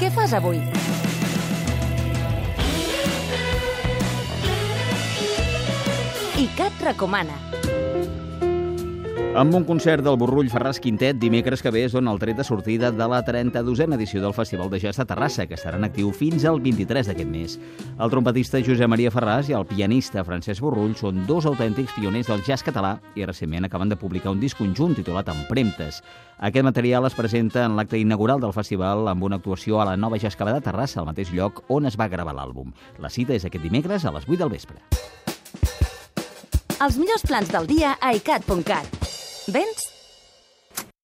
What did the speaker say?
Què fas avui? ICAT recomana. Amb un concert del Borrull Ferràs Quintet, dimecres que ve és on el tret de sortida de la 32a edició del Festival de Jazz de Terrassa, que estarà en actiu fins al 23 d'aquest mes. El trompetista Josep Maria Ferràs i el pianista Francesc Borrull són dos autèntics pioners del jazz català i recentment acaben de publicar un disc conjunt titulat Empremtes. Aquest material es presenta en l'acte inaugural del festival amb una actuació a la Nova Jazzcava de Terrassa, al mateix lloc on es va gravar l'àlbum. La cita és aquest dimecres a les 8 del vespre. Els millors plans del dia a icat.cat. Vens?